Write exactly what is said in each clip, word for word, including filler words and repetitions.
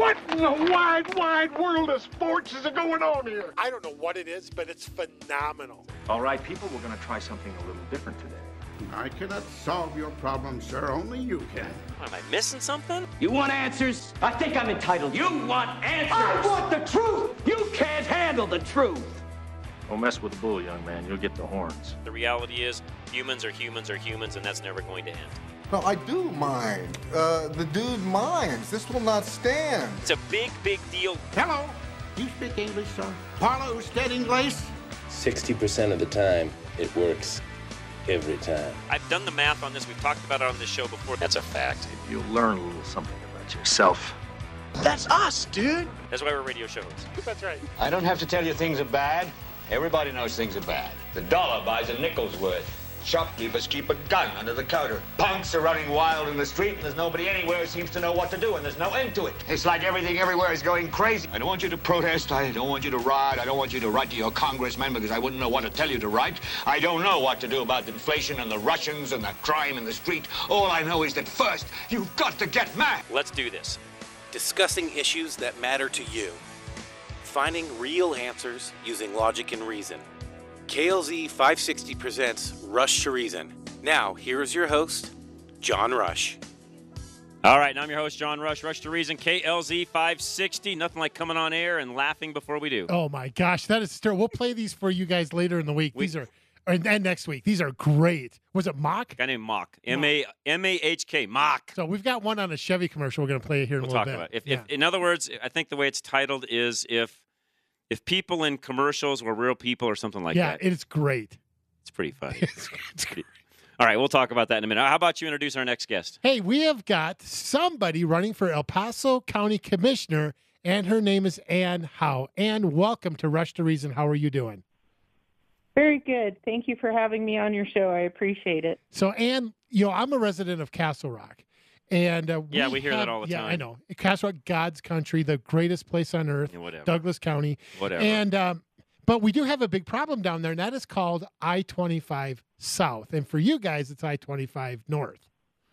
What in the wide, wide world of sports is going on here? I don't know what it is, but it's phenomenal. All right, people, we're going to try something a little different today. I cannot solve your problem, sir. Only you can. Am I missing something? You want answers? I think I'm entitled. You want answers? I want the truth. You can't handle the truth. Don't mess with the bull, young man. You'll get the horns. The reality is, humans are humans are humans, and that's never going to end. No, I do mind. Uh, the dude minds. This will not stand. It's a big, big deal. Hello. You speak English, sir? Parlo usted inglés? sixty percent of the time, it works. Every time. I've done the math on this. We've talked about it on this show before. That's a fact. You'll learn a little something about yourself. That's us, dude. That's why we're radio show hosts. That's right. I don't have to tell you things are bad. Everybody knows things are bad. The dollar buys a nickel's worth. Shopkeepers keep a gun under the counter. Punks are running wild in the street, and there's nobody anywhere who seems to know what to do, and there's no end to it. It's like everything everywhere is going crazy. I don't want you to protest. I don't want you to riot. I don't want you to write to your congressman because I wouldn't know what to tell you to write. I don't know what to do about inflation and the Russians and the crime in the street. All I know is that first, you've got to get mad. Let's do this. Discussing issues that matter to you. Finding real answers using logic and reason. K L Z five sixty presents Rush to Reason. Now, here is your host, John Rush. All right, now I'm your host, John Rush. Rush to Reason, K L Z five sixty. Nothing like coming on air and laughing before we do. Oh, my gosh. That is terrible. We'll play these for you guys later in the week. We, these are, and, and next week. These are great. Was it Mock? A guy named Mock. M A M A H K. Mock. So we've got one on a Chevy commercial we're going to play here in we'll a little talk bit. About it. If, yeah. if, in other words, I think the way it's titled is if if people in commercials were real people or something like yeah, that. Yeah, it's great. It's pretty funny. it's, it's great. All right, we'll talk about that in a minute. How about you introduce our next guest? Hey, we have got somebody running for El Paso County Commissioner, and her name is Ann Howe. Ann, welcome to Rush to Reason. How are you doing? Very good. Thank you for having me on your show. I appreciate it. So, Ann, you know, I'm a resident of Castle Rock. And uh, we yeah, we hear have, that all the yeah, time. Yeah, I know. Castle Rock, God's country, the greatest place on earth, yeah, Douglas County. Whatever. And um, but we do have a big problem down there, and that is called I twenty-five South. And for you guys, it's I twenty-five North.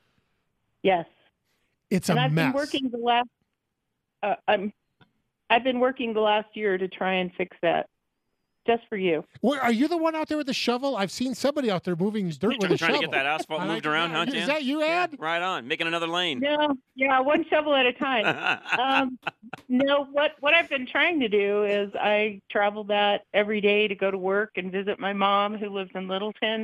Yes. It's and a I've mess. Been working the last. Uh, I'm. I've been working the last year to try and fix that. Just for you. Well, are you the one out there with the shovel? I've seen somebody out there moving dirt You're with a trying shovel. to get that asphalt moved around, huh, Jan? Is that you, Ed? Yeah, right on. Making another lane. No, yeah, one shovel at a time. um, no, what, what I've been trying to do is I travel that every day to go to work and visit my mom who lives in Littleton.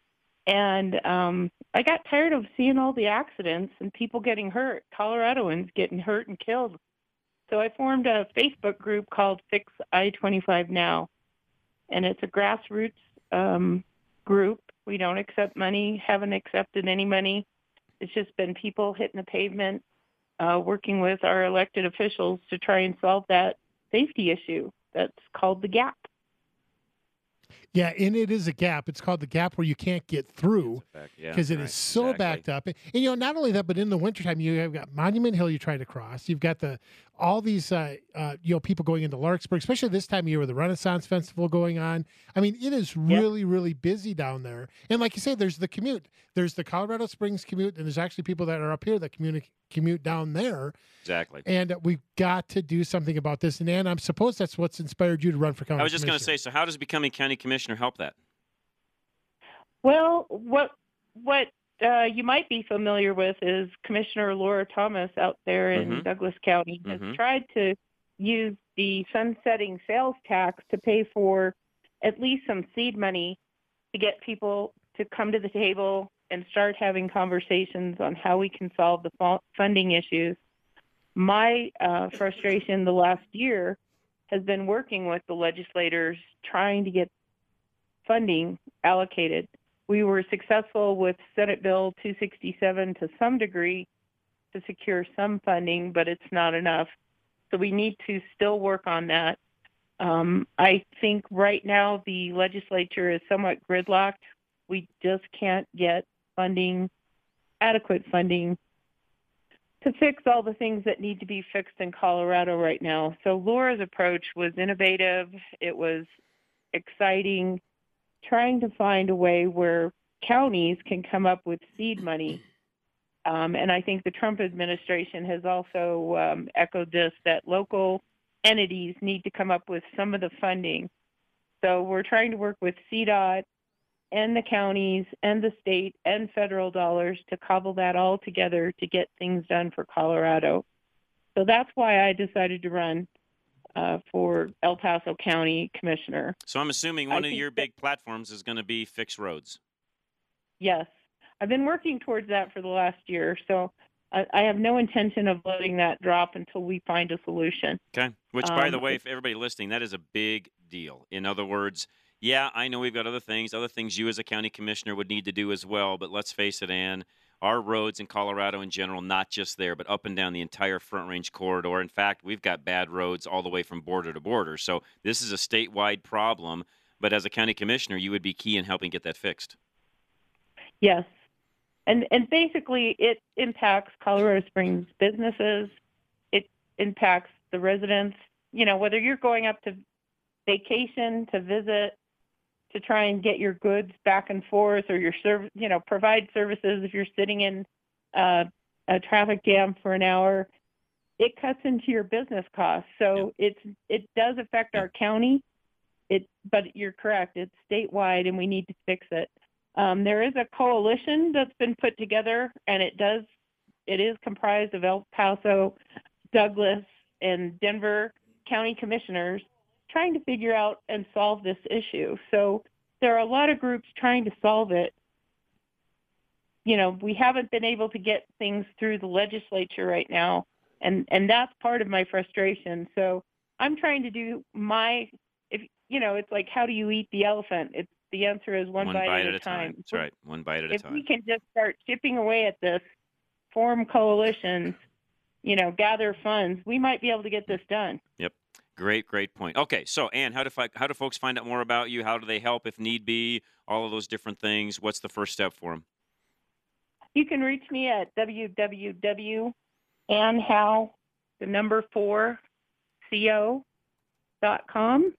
And um, I got tired of seeing all the accidents and people getting hurt, Coloradoans getting hurt and killed. So I formed a Facebook group called Fix I twenty-five Now. And it's a grassroots um, group. We don't accept money, haven't accepted any money. It's just been people hitting the pavement, uh, working with our elected officials to try and solve that safety issue that's called the gap. Yeah, and it is a gap. It's called the gap where you can't get through because yeah, it right, is so exactly. backed up. And, and, you know, not only that, but in the wintertime, you have got Monument Hill you try to cross. You've got the all these, uh, uh, you know, people going into Larkspur, especially this time of year with the Renaissance Festival going on. I mean, it is really, yep. really busy down there. And like you say, there's the commute. There's the Colorado Springs commute, and there's actually people that are up here that commute, commute down there. Exactly. And uh, we've got to do something about this. And, Ann, I suppose that's what's inspired you to run for county I was just going commissioner. to say, so how does becoming county commissioner help that? Well, what what uh, you might be familiar with is Commissioner Laura Thomas out there in mm-hmm. Douglas County has mm-hmm. tried to use the sunsetting sales tax to pay for at least some seed money to get people to come to the table and start having conversations on how we can solve the funding issues. My uh, frustration the last year has been working with the legislators trying to get funding allocated. We were successful with Senate Bill two sixty-seven to some degree to secure some funding, but it's not enough. So we need to still work on that. Um, I think right now the legislature is somewhat gridlocked. We just can't get funding, adequate funding, to fix all the things that need to be fixed in Colorado right now. So Laura's approach was innovative. It was exciting, trying to find a way where counties can come up with seed money Um, and I think the Trump administration has also um, echoed this, that local entities need to come up with some of the funding. So we're trying to work with C DOT and the counties and the state and federal dollars to cobble that all together to get things done for Colorado. So that's why I decided to run uh, for El Paso County Commissioner. So I'm assuming one I of your think big platforms is going to be fix roads. Yes. I've been working towards that for the last year, so I, I have no intention of letting that drop until we find a solution. Okay. Which, by Um, the way, for everybody listening, that is a big deal. In other words, yeah, I know we've got other things, other things you as a county commissioner would need to do as well, but let's face it, Ann, our roads in Colorado in general, not just there, but up and down the entire Front Range corridor. In fact, we've got bad roads all the way from border to border. So this is a statewide problem, but as a county commissioner, you would be key in helping get that fixed. Yes. And and basically it impacts Colorado Springs businesses. It impacts the residents. You know, whether you're going up to vacation, to visit, to try and get your goods back and forth, or your serv- you know, provide services if you're sitting in uh, a traffic jam for an hour, it cuts into your business costs. So Yeah. it's it does affect our county. It, but you're correct. It's statewide, and we need to fix it. Um, there is a coalition that's been put together, and it does it is comprised of El Paso, Douglas, and Denver county commissioners trying to figure out and solve this issue. So there are a lot of groups trying to solve it. You know, we haven't been able to get things through the legislature right now, and, and that's part of my frustration. So I'm trying to do my, if you know, it's like, how do you eat the elephant? It's the answer is one, One bite, bite at a time. time. That's right. One bite at a If time. we can just start chipping away at this, form coalitions, you know, gather funds, we might be able to get this done. Yep. Great, great point. Okay, so Ann, how do fi- how do folks find out more about you? How do they help if need be? All of those different things. What's the first step for them? You can reach me at w w w dot ann howe, the number four, co dot com.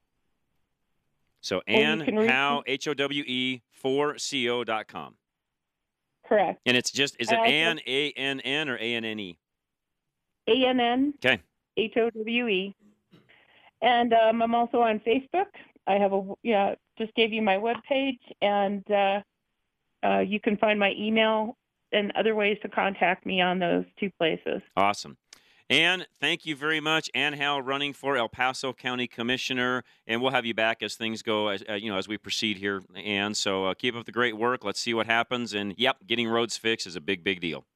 So Or you Ann can reach Howe, me- H O W E, four C O dot com. Correct. And it's just, is it I also- Ann, A N N, or A N N E? A N N Okay. H O W E. And um, I'm also on Facebook. I have a, yeah, just gave you my webpage, and uh, uh, you can find my email and other ways to contact me on those two places. Awesome. Ann, thank you very much. Ann Howe running for El Paso County Commissioner, and we'll have you back as things go, as, uh, you know, as we proceed here, Ann. So uh, keep up the great work. Let's see what happens. And, yep, getting roads fixed is a big, big deal.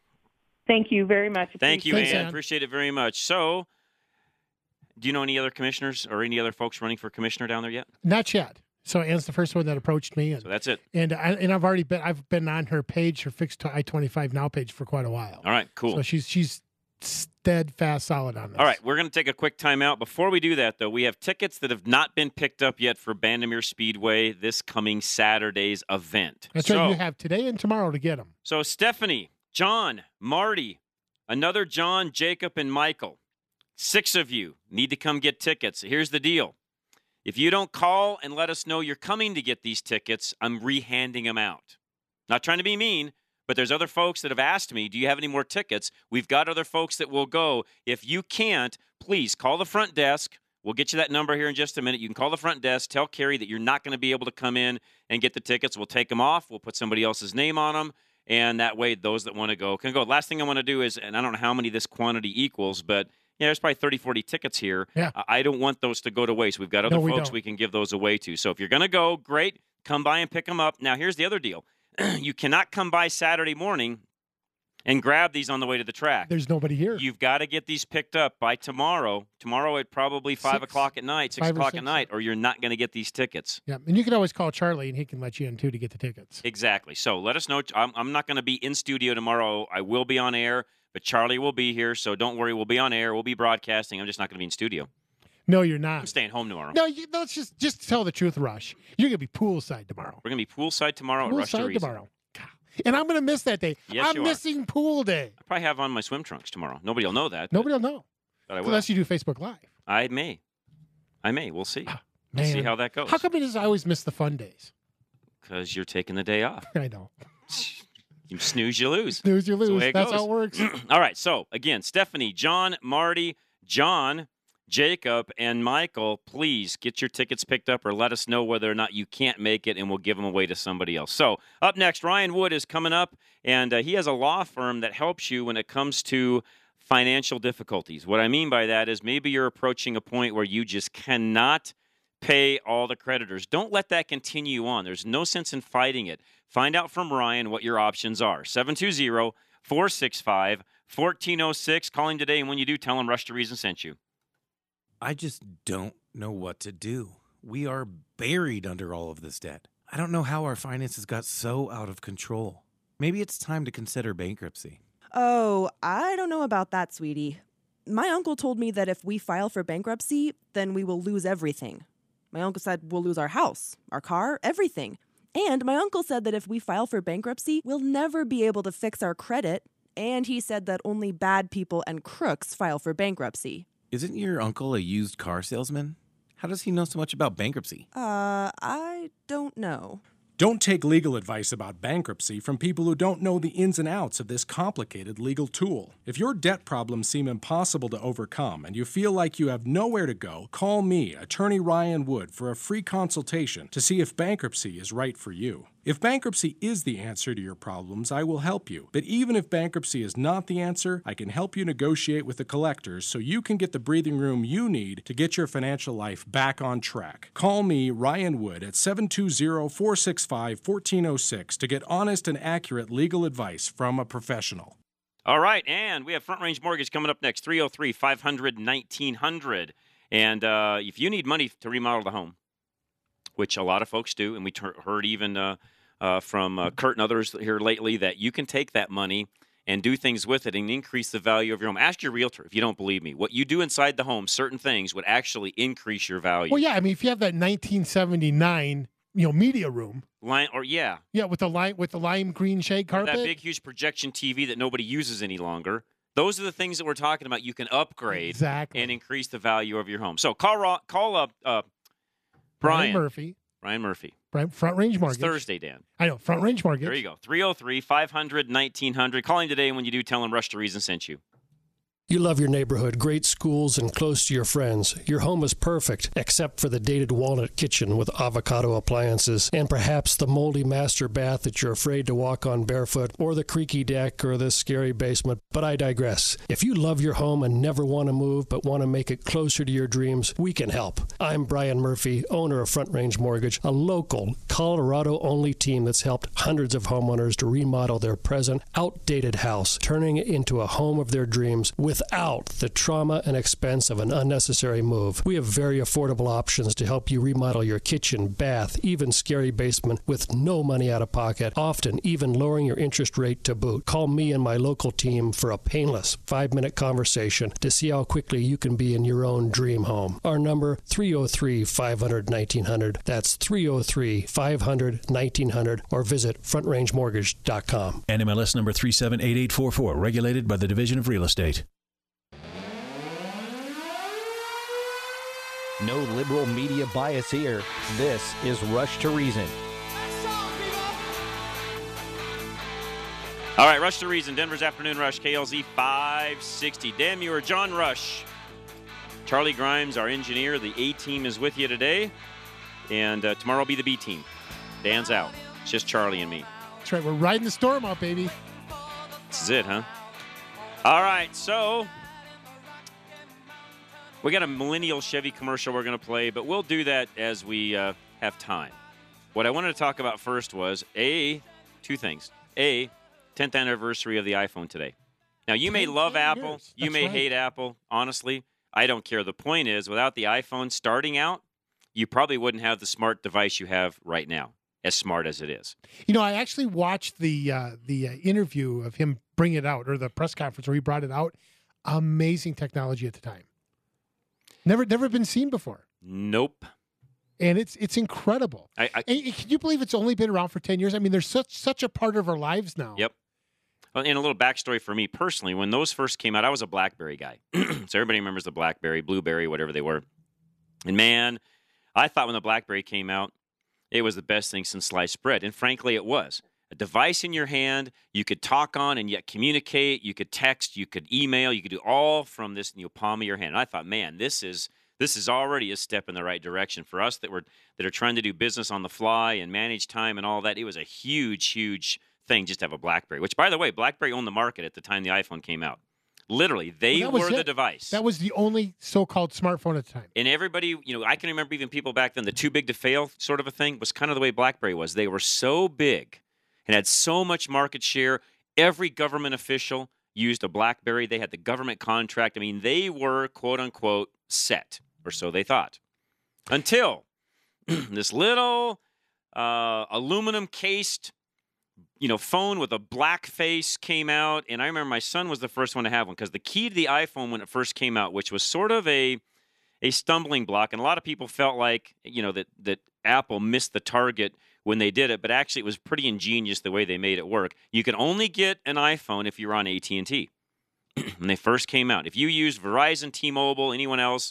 Thank you very much. Thank you, Thanks, Ann. Ann. Appreciate it very much. So, do you know any other commissioners or any other folks running for commissioner down there yet? Not yet. So Ann's the first one that approached me, and So that's it. and I, and I've already been I've been on her page, her fixed I twenty-five now page for quite a while. All right, cool. So she's she's steadfast, solid on this. All right, we're going to take a quick timeout. Before we do that, though, we have tickets that have not been picked up yet for Bandimere Speedway this coming Saturday's event. That's so, right. You have today and tomorrow to get them. So Stephanie, John, Marty, another John, Jacob, and Michael, six of you need to come get tickets. Here's the deal. If you don't call and let us know you're coming to get these tickets, I'm rehanding them out. Not trying to be mean, but there's other folks that have asked me, do you have any more tickets? We've got other folks that will go. If you can't, please call the front desk. We'll get you that number here in just a minute. You can call the front desk, tell Carrie that you're not going to be able to come in and get the tickets. We'll take them off. We'll put somebody else's name on them. And that way, those that want to go can go. Last thing I want to do is, and I don't know how many this quantity equals, but yeah, there's probably thirty, forty tickets here. Yeah. I don't want those to go to waste. We've got other No, we folks don't. we can give those away to. So if you're going to go, great. Come by and pick them up. Now, here's the other deal. You cannot come by Saturday morning and grab these on the way to the track. There's nobody here. You've got to get these picked up by tomorrow. Tomorrow at probably five Six. o'clock at night, six Five or o'clock six, at night, or you're not going to get these tickets. Yeah, and you can always call Charlie, and he can let you in too to get the tickets. Exactly. So let us know. I'm, I'm not going to be in studio tomorrow. I will be on air, but Charlie will be here. So don't worry. We'll be on air. We'll be broadcasting. I'm just not going to be in studio. No, you're I'm not. staying home tomorrow. No, you, let's just just tell the truth, Rush. You're gonna be poolside tomorrow. We're going to be poolside tomorrow at Rush to Poolside Reason. tomorrow. God. And I'm gonna miss that day. Yes, I'm you are. missing pool day. I probably have on my swim trunks tomorrow. Nobody will know that. Nobody will know But I will. unless you do Facebook Live. I may. I may. We'll see. Ah, We'll see man. how that goes. How come it is I always miss the fun days? Because you're taking the day off. I know. You snooze, you lose. Snooze, you That's, lose. the way it That's goes. how it works. All right. So, again, Stephanie, John, Marty, John, Jacob, and Michael, please get your tickets picked up or let us know whether or not you can't make it, and we'll give them away to somebody else. So, up next, Ryan Wood is coming up, and uh, he has a law firm that helps you when it comes to financial difficulties. What I mean by that is maybe you're approaching a point where you just cannot pay all the creditors. Don't let that continue on. There's no sense in fighting it. Find out from Ryan what your options are. seven two zero, four six five, one four zero six. Call him today, and when you do, tell him Rush to Reason sent you. I just don't know what to do. We are buried under all of this debt. I don't know how our finances got so out of control. Maybe it's time to consider bankruptcy. Oh, I don't know about that, sweetie. My uncle told me that if we file for bankruptcy, then we will lose everything. My uncle said we'll lose our house, our car, everything. And my uncle said that if we file for bankruptcy, we'll never be able to fix our credit. And he said that only bad people and crooks file for bankruptcy. Isn't your uncle a used car salesman? How does he know so much about bankruptcy? Uh, I don't know. Don't take legal advice about bankruptcy from people who don't know the ins and outs of this complicated legal tool. If your debt problems seem impossible to overcome and you feel like you have nowhere to go, call me, Attorney Ryan Wood, for a free consultation to see if bankruptcy is right for you. If bankruptcy is the answer to your problems, I will help you. But even if bankruptcy is not the answer, I can help you negotiate with the collectors so you can get the breathing room you need to get your financial life back on track. Call me, Ryan Wood, at seven two zero, four six five, one four zero six to get honest and accurate legal advice from a professional. All right, and we have Front Range Mortgage coming up next, three oh three, five hundred, nineteen hundred. And uh, if you need money to remodel the home, which a lot of folks do, and we ter- heard even uh, uh, from uh, Kurt and others here lately that you can take that money and do things with it and increase the value of your home. Ask your realtor if you don't believe me. What you do inside the home, certain things would actually increase your value. Well, yeah, I mean, if you have that nineteen seventy-nine, you know, media room, Line, or yeah, yeah, with the lime with the lime green shade or carpet, that big huge projection T V that nobody uses any longer. Those are the things that we're talking about. You can upgrade exactly. and increase the value of your home. So call call up uh, Brian, Brian Murphy. Brian Murphy. Brian, Front Range Mortgage. It's Thursday, Dan. I know, Front Range Mortgage. There you go. three oh three, five hundred, nineteen hundred. Call him today, and when you do, tell him Rush to Reason sent you. You love your neighborhood, great schools, and close to your friends. Your home is perfect, except for the dated walnut kitchen with avocado appliances, and perhaps the moldy master bath that you're afraid to walk on barefoot, or the creaky deck, or the scary basement. But I digress. If you love your home and never want to move, but want to make it closer to your dreams, we can help. I'm Brian Murphy, owner of Front Range Mortgage, a local, Colorado-only team that's helped hundreds of homeowners to remodel their present, outdated house, turning it into a home of their dreams with without the trauma and expense of an unnecessary move. We have very affordable options to help you remodel your kitchen, bath, even scary basement with no money out of pocket, often even lowering your interest rate to boot. Call me and my local team for a painless five-minute conversation to see how quickly you can be in your own dream home. Our number, three oh three, five hundred, nineteen hundred. That's three oh three, five hundred, nineteen hundred, or visit front range mortgage dot com. N M L S number three seven eight eight four four, regulated by the Division of Real Estate. No liberal media bias here. This is Rush to Reason. All right, Rush to Reason, Denver's Afternoon Rush, K L Z five sixty. Dan Muir, John Rush, Charlie Grimes, our engineer. The A team is with you today, and uh, tomorrow will be the B team. Dan's out. It's just Charlie and me. That's right. We're riding the storm out, baby. This is it, huh? All right, so we got a millennial Chevy commercial we're going to play, but we'll do that as we uh, have time. What I wanted to talk about first was, A, two things. A, tenth anniversary of the iPhone today. Now, you may love Apple. Years. You That's may right. hate Apple. Honestly, I don't care. The point is, without the iPhone starting out, you probably wouldn't have the smart device you have right now, as smart as it is. You know, I actually watched the uh, the uh, interview of him bringing it out, or the press conference where he brought it out. Amazing technology at the time. Never, never been seen before. Nope. And it's it's incredible. I, I, and can you believe it's only been around for ten years? I mean, there's such such a part of our lives now. Yep. Well, and a little backstory for me personally, when those first came out, I was a BlackBerry guy. So everybody remembers the BlackBerry, Blueberry, whatever they were. And man, I thought when the BlackBerry came out, it was the best thing since sliced bread. And frankly, it was. a device in your hand you could talk on and yet communicate. You could text, you could email, you could do all from this you know, palm of your hand. And I thought, man, this is this is already a step in the right direction for us that were that are trying to do business on the fly and manage time and all that. It was a huge, huge thing just to have a BlackBerry. Which, by the way, BlackBerry owned the market at the time the iPhone came out. Literally, they well, were the it. device. That was the only so-called smartphone at the time. And everybody, you know, I can remember even people back then, the too big to fail sort of a thing was kind of the way BlackBerry was. They were so big and had so much market share. Every government official used a BlackBerry. They had the government contract. I mean, they were, quote unquote, set, or so they thought. Until this little uh, aluminum cased you know, phone with a black face came out, and I remember my son was the first one to have one because the key to the iPhone when it first came out, which was sort of a a stumbling block, and a lot of people felt like, you know, that that Apple missed the target when they did it, but actually it was pretty ingenious the way they made it work. You could only get an iPhone if you were on A T and T when they first came out. If you used Verizon, T-Mobile, anyone else,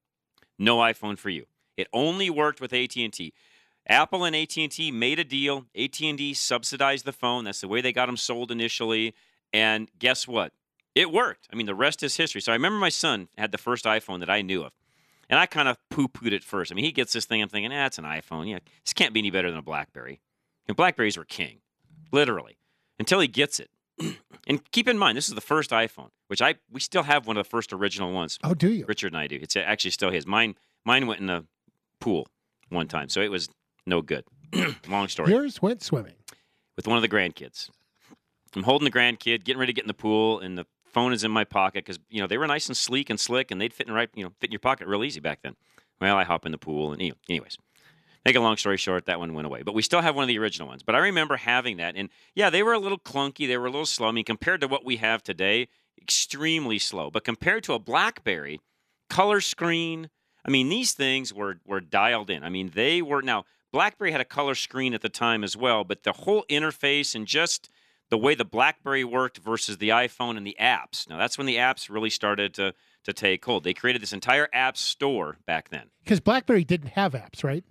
no iPhone for you. It only worked with A T and T. Apple and A T and T made a deal. A T and T subsidized the phone. That's the way they got them sold initially. And guess what? It worked. I mean, the rest is history. So I remember my son had the first iPhone that I knew of. And I kind of poo-pooed it first. I mean, he gets this thing. I'm thinking, ah, it's an iPhone. Yeah, this can't be any better than a BlackBerry. And BlackBerries were king, literally, until he gets it. And keep in mind, this is the first iPhone, which I we still have one of the first original ones. Oh, do you? Richard and I do. It's actually still his. Mine, mine went in a pool one time, so it was no good. Long story. Yours went swimming. With one of the grandkids. I'm holding the grandkid, getting ready to get in the pool, and the phone is in my pocket because, you know, they were nice and sleek and slick, and they'd fit in right, you know, fit in your pocket real easy back then. Well, I hop in the pool, and anyways. Make a long story short, that one went away. But we still have one of the original ones. But I remember having that, and yeah, they were a little clunky. They were a little slow. I mean, compared to what we have today, extremely slow. But compared to a BlackBerry, color screen, I mean, these things were were dialed in. I mean, they were, now, BlackBerry had a color screen at the time as well, but the whole interface and just the way the BlackBerry worked versus the iPhone and the apps. Now, that's when the apps really started to, to take hold. They created this entire app store back then. Because BlackBerry didn't have apps, right?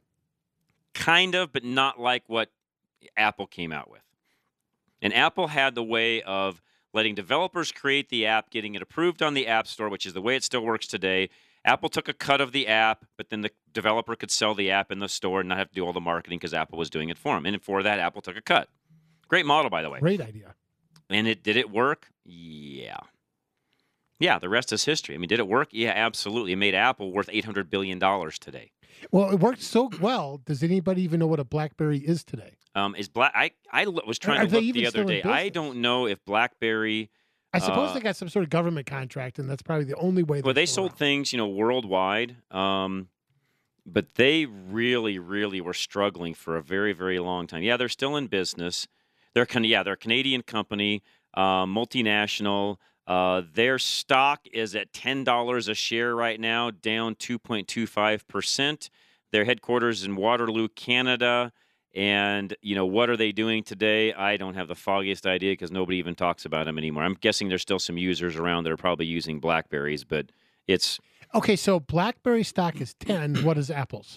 Kind of, but not like what Apple came out with. And Apple had the way of letting developers create the app, getting it approved on the App Store, which is the way it still works today. Apple took a cut of the app, but then the developer could sell the app in the store and not have to do all the marketing because Apple was doing it for them. And for that, Apple took a cut. Great model, by the way. Great idea. And it did it work? Yeah. Yeah, the rest is history. I mean, did it work? Yeah, absolutely. It made Apple worth eight hundred billion dollars today. Well, it worked so well. Does anybody even know what a BlackBerry is today? Um, is Black? I I was trying Are to they look even the other still in day. I business? don't know if BlackBerry. I suppose uh, they got some sort of government contract, and that's probably the only way. Well, they still sold around. things, you know, worldwide, um, but they really, really were struggling for a very, very long time. Yeah, they're still in business. They're con- yeah, they're a Canadian company, uh, multinational. Uh, their stock is at ten dollars a share right now, down two point two five percent. Their headquarters in Waterloo, Canada. And, you know, what are they doing today? I don't have the foggiest idea because nobody even talks about them anymore. I'm guessing there's still some users around that are probably using BlackBerries, but it's... Okay, so BlackBerry stock is ten. What is Apple's?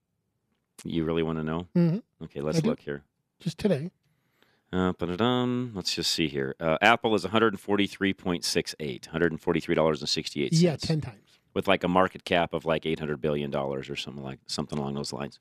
You really want to know? Mm-hmm. Okay, let's I do. look here. Just today. Uh, ba-da-dum. Let's just see here. Uh, Apple is one forty-three point six eight, one forty-three dollars and sixty-eight cents. Yeah, ten times. With like a market cap of like eight hundred billion dollars or something like something along those lines.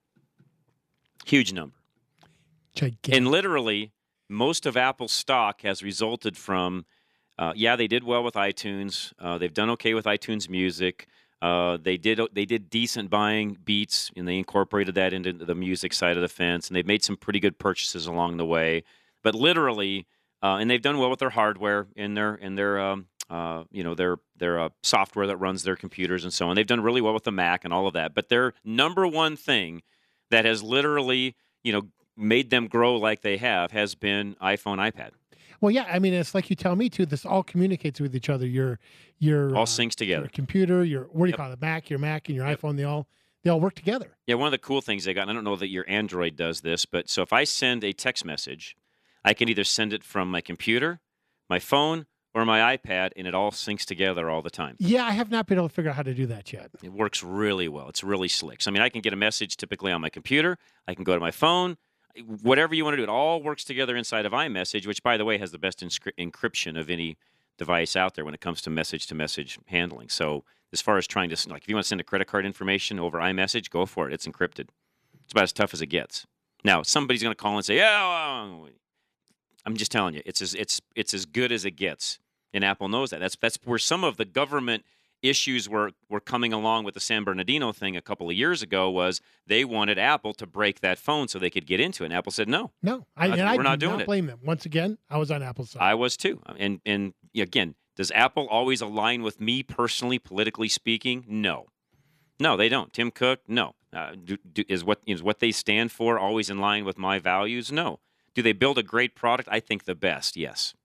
Huge number. Gigantic. And literally, most of Apple's stock has resulted from, uh, yeah, they did well with iTunes. Uh, they've done okay with iTunes Music. Uh, they did they did decent buying Beats, and they incorporated that into the music side of the fence. And they've made some pretty good purchases along the way. But literally, uh, and they've done well with their hardware and their and their um, uh, you know their their uh, software that runs their computers and so on. They've done really well with the Mac and all of that. But their number one thing that has literally, you know, made them grow like they have has been iPhone, iPad. Well, yeah, I mean, it's like you tell me too. This all communicates with each other. Your, your All uh, syncs together. Your computer, your what do you Yep. call it? Mac, your Mac, and your iPhone. They all they all work together. Yeah, one of the cool things they got, and I don't know that your Android does this, but so if I send a text message, I can either send it from my computer, my phone, or my iPad, and it all syncs together all the time. Yeah, I have not been able to figure out how to do that yet. It works really well. It's really slick. So, I mean, I can get a message typically on my computer. I can go to my phone. whatever you want to do, it all works together inside of iMessage, which, by the way, has the best inscri- encryption of any device out there when it comes to message-to-message handling. So as far as trying to, like, if you want to send a credit card information over iMessage, go for it. It's encrypted. It's about as tough as it gets. Now, somebody's going to call and say, yeah, well, I'm just telling you, it's as, it's, it's as good as it gets. And Apple knows that. That's, that's where some of the government issues were, were coming along with the San Bernardino thing a couple of years ago was they wanted Apple to break that phone so they could get into it. And Apple said, no. No, I, not, and we're I not do doing not it. blame them. Once again, I was on Apple's side. I was too. And, and again, does Apple always align with me personally, politically speaking? No. No, they don't. Tim Cook? No. Uh, do, do, is, what, is what they stand for always in line with my values? No. Do they build a great product? I think the best, yes.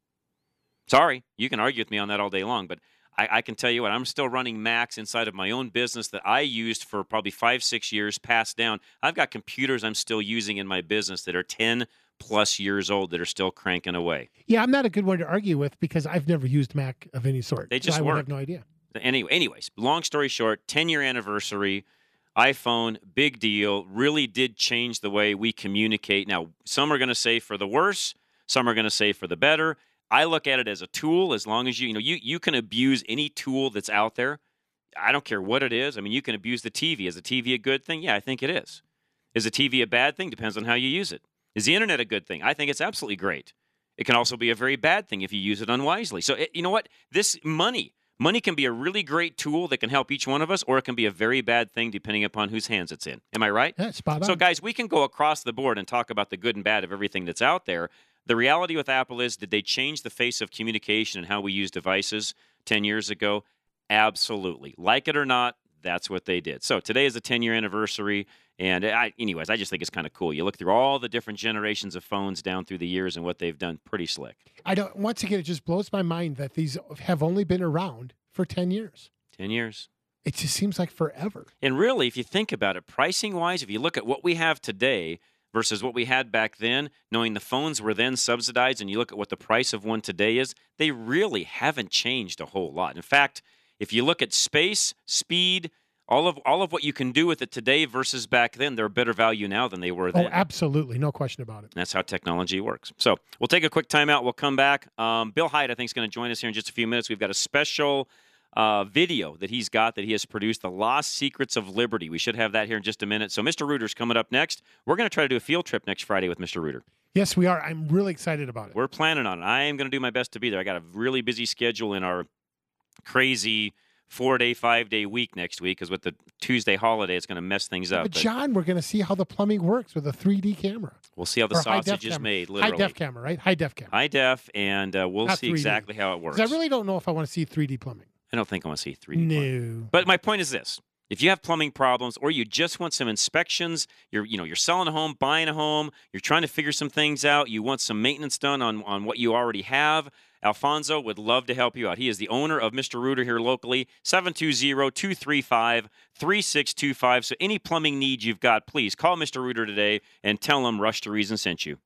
Sorry, you can argue with me on that all day long, but I, I can tell you what, I'm still running Macs inside of my own business that I used for probably five, six years, passed down. I've got computers I'm still using in my business that are ten plus years old that are still cranking away. Yeah, I'm not a good one to argue with because I've never used Mac of any sort. They just so I work. would have no idea. Anyway, anyways, long story short, ten-year anniversary, iPhone, big deal, really did change the way we communicate. Now, some are going to say for the worse, some are going to say for the better. I look at it as a tool. As long as you, you know, you, you can abuse any tool that's out there. I don't care what it is. I mean, you can abuse the T V. Is the T V a good thing? Yeah, I think it is. Is the T V a bad thing? Depends on how you use it. Is the internet a good thing? I think it's absolutely great. It can also be a very bad thing if you use it unwisely. So, it, you know what? This money, money can be a really great tool that can help each one of us, or it can be a very bad thing depending upon whose hands it's in. Am I right? Yeah, spot on. So, guys, we can go across the board and talk about the good and bad of everything that's out there. The reality with Apple is, did they change the face of communication and how we use devices ten years ago? Absolutely. Like it or not, that's what they did. So today is the ten-year anniversary, and I, anyways, I just think it's kind of cool. You look through all the different generations of phones down through the years and what they've done. Pretty slick. I don't. Once again, it just blows my mind that these have only been around for ten years. ten years. It just seems like forever. And really, if you think about it, pricing-wise, if you look at what we have today versus what we had back then, knowing the phones were then subsidized, and you look at what the price of one today is, they really haven't changed a whole lot. In fact, if you look at space, speed, all of all of what you can do with it today versus back then, they're a better value now than they were then. Oh, absolutely. No question about it. That's how technology works. So we'll take a quick timeout. We'll come back. Um, Bill Hyde, I think, is going to join us here in just a few minutes. We've got a special uh, video that he's got that he has produced, The Lost Secrets of Liberty. We should have that here in just a minute. So Mister Reuter's coming up next. We're going to try to do a field trip next Friday with Mister Reuter. Yes, we are. I'm really excited about it. We're planning on it. I am going to do my best to be there. I got a really busy schedule in our crazy four-day, five-day week next week because with the Tuesday holiday, it's going to mess things up. But, John, we're going to see how the plumbing works with a three D camera. We'll see how the Or high sausage def is camera. made, literally. High-def camera, right? High-def camera. High def, and uh, we'll Not see three D. exactly how it works. 'Cause I really don't know if I want to see three D plumbing. I don't think I want to see three D No. plumbing. But my point is this. If you have plumbing problems or you just want some inspections, you're you know you're selling a home, buying a home, you're trying to figure some things out, you want some maintenance done on, on what you already have, Alfonso would love to help you out. He is the owner of Mister Reuter here locally, seven two zero, two three five, three six two five. So any plumbing needs you've got, please call Mister Reuter today and tell him Rush to Reason sent you.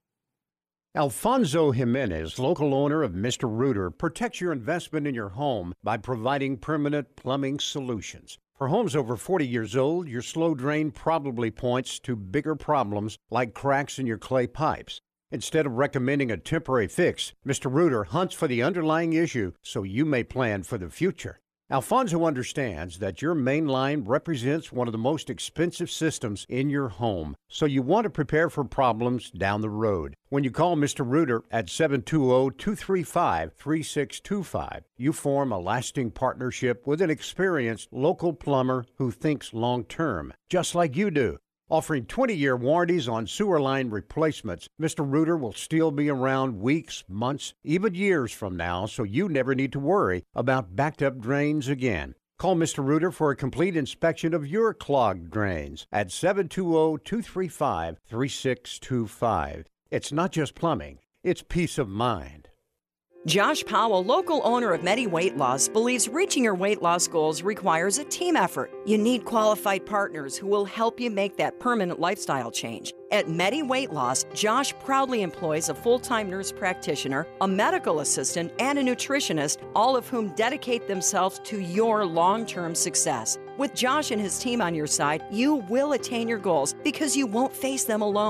Alfonso Jimenez, local owner of Mister Reuter, protects your investment in your home by providing permanent plumbing solutions. For homes over forty years old, your slow drain probably points to bigger problems like cracks in your clay pipes. Instead of recommending a temporary fix, Mister Reuter hunts for the underlying issue so you may plan for the future. Alfonso understands that your main line represents one of the most expensive systems in your home, so you want to prepare for problems down the road. When you call Mister Reuter at seven two zero, two three five, three six two five, you form a lasting partnership with an experienced local plumber who thinks long-term, just like you do. Offering twenty-year warranties on sewer line replacements, Mister Reuter will still be around weeks, months, even years from now, so you never need to worry about backed-up drains again. Call Mister Reuter for a complete inspection of your clogged drains at seven two zero, two three five, three six two five. It's not just plumbing, it's peace of mind. Josh Powell, local owner of Medi Weight Loss, believes reaching your weight loss goals requires a team effort. You need qualified partners who will help you make that permanent lifestyle change. At Medi Weight Loss, Josh proudly employs a full-time nurse practitioner, a medical assistant, and a nutritionist, all of whom dedicate themselves to your long-term success. With Josh and his team on your side, you will attain your goals because you won't face them alone.